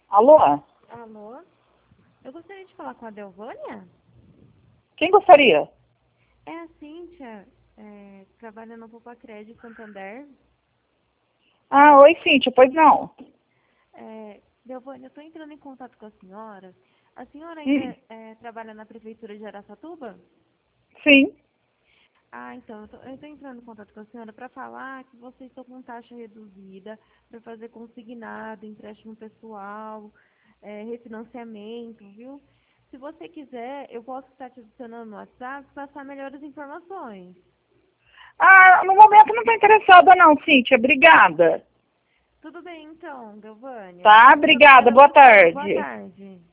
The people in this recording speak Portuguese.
Alô? Alô? Eu gostaria de falar com a Delvânia? Quem gostaria? É a Cíntia, trabalha no Poupa Crédito Santander. Ah, oi, Cíntia, pois não. Delvânia, eu estou entrando em contato com a senhora. A senhora Hum, ainda trabalha na Prefeitura de Araçatuba? sim. Ah, então, eu estou entrando em contato com a senhora para falar que vocês estão com taxa reduzida para fazer consignado, empréstimo pessoal, refinanciamento, viu? Se você quiser, eu posso estar te adicionando no WhatsApp e passar melhores informações. Ah, no momento não estou interessada não, Cíntia. Obrigada. Tudo bem, então, Delvânia. Tá? Muito Obrigada. obrigada Boa por tudo. Boa tarde. tarde.